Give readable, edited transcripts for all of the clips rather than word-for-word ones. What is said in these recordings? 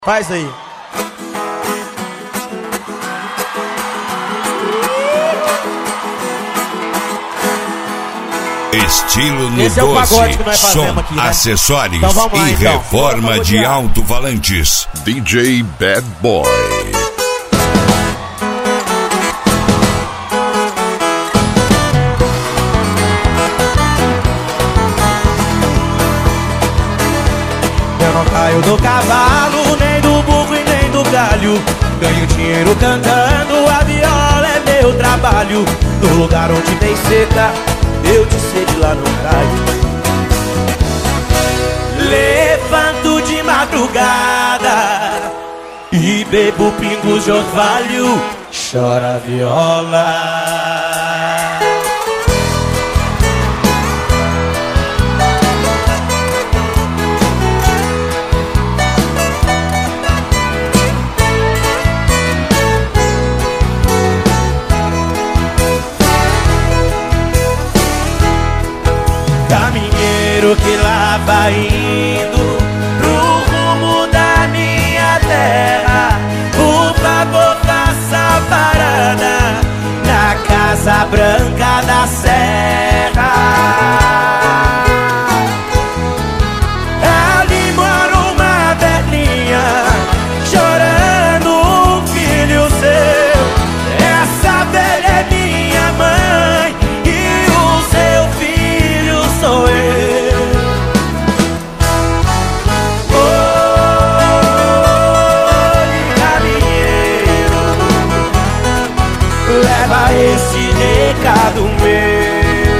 Faz aí. Estilo no Esse é o pagode que nós som, fazemos aqui, né? acessórios Então vamos lá, e então. reforma de alto-falantes. DJ Bad Boy. Eu não caio do cavalo, nem do burro e nem do galho. Ganho dinheiro cantando, a viola é meu trabalho. No lugar onde tem seca, eu de sede lá não caio. Levanto de madrugada e bebo pingos de orvalho. Chora a viola. Caminheiro que lá vai indo pro rumo da minha terra, por favor faça parada na Casa Branca da Serra. Ali mora uma velhinha chorando um filho seu. Essa velha é minha mãe e o seu filho sou eu. Oi, caminheiro, leva esse recado meu.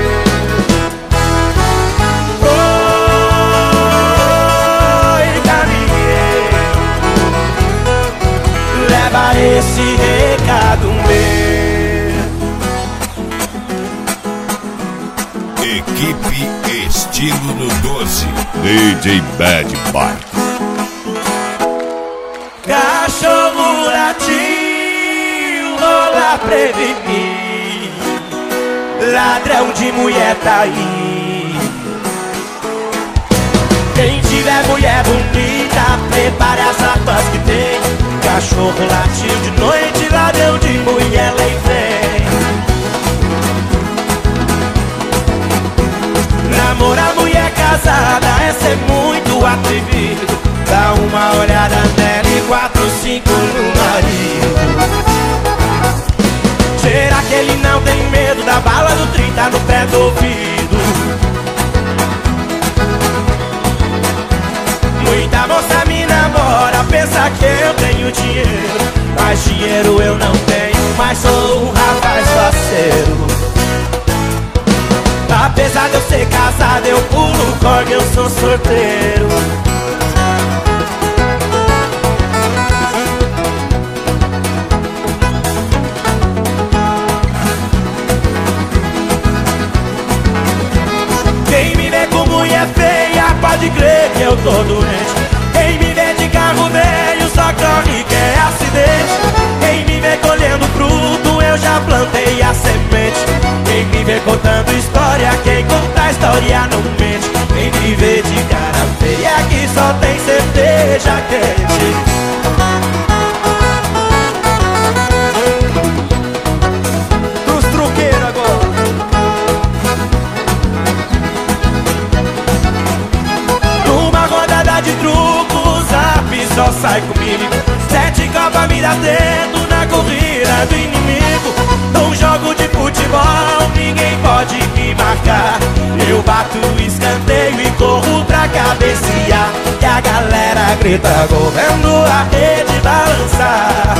Oi, caminheiro, leva esse recado meu. Equipe Estilo no 12. DJ Bad Boy. Cachorro latiu, rola prevenir. Ladrão de mulher tá aí. Quem tiver mulher bonita, prepare as armas que tem. Cachorro latiu de noite, ladrão de mulher lei vem. Namorar mulher casada é ser muito atrevido. Dá uma olhada nela e 4, 5 no marido. Será que ele não tem medo da bala do 30 no pé do ouvido? Muita moça me namora, pensa que eu tenho dinheiro. Mas dinheiro eu não tenho, mas sou um rapaz faceiro. Apesar de eu ser casado, eu pulo corda, eu sou sorteiro. Quem me vê com mulher feia, pode crer que eu tô doente. Quem me vê de carro velho, só corre que é acidente. Quem me vê colhendo fruto, eu já plantei a semente. Quem me vê contando história, quem conta a história não mente. Quem me vê de cara feia, que só tem cerveja quente. Dos truqueiros agora. Numa rodada de truco, Zap só sai comigo. 7 copas me dá dedo na corrida do inimigo. Num jogo de futebol, ninguém pode me marcar. Eu bato o escanteio e corro pra cabecear. E a galera grita gol, vendo a rede balançar.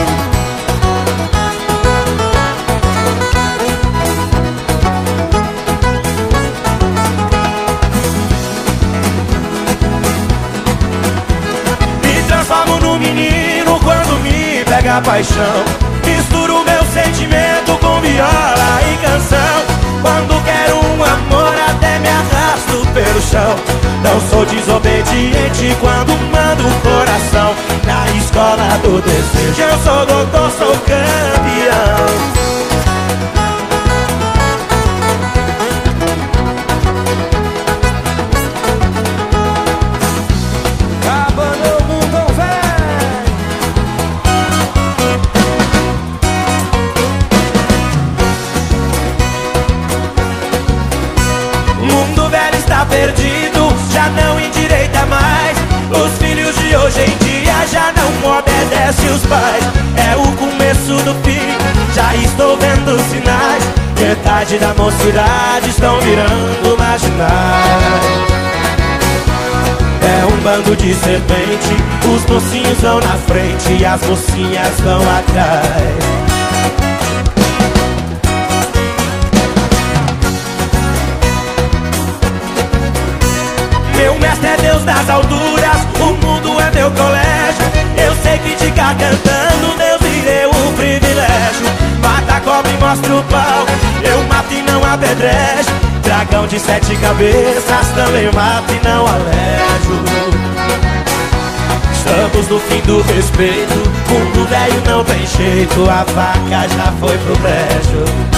Me transformo num menino quando me pega a paixão. Misturo meu sentimento com viola e canção. Quando quero um amor até me arrasto pelo chão. Não sou desobediente quando mando o coração. Na escola do desejo eu sou doutor, sou campeão. Acaba meu mundo velho. mas já não obedece os pais. É o começo do fim, já estou vendo sinais. Metade da mocidade estão virando marginais. É um bando de serpente, os mocinhos vão na frente e as mocinhas vão atrás. Meu mestre é Deus nas alturas, o mundo é meu colégio. Eu sei criticar cantando, Deus me deu o privilégio. Mata a cobra e mostra o pau, eu mato e não apedrejo. Dragão de 7 cabeças, também mato e não alejo. Estamos no fim do respeito, mundo velho não tem jeito, a vaca já foi pro brejo.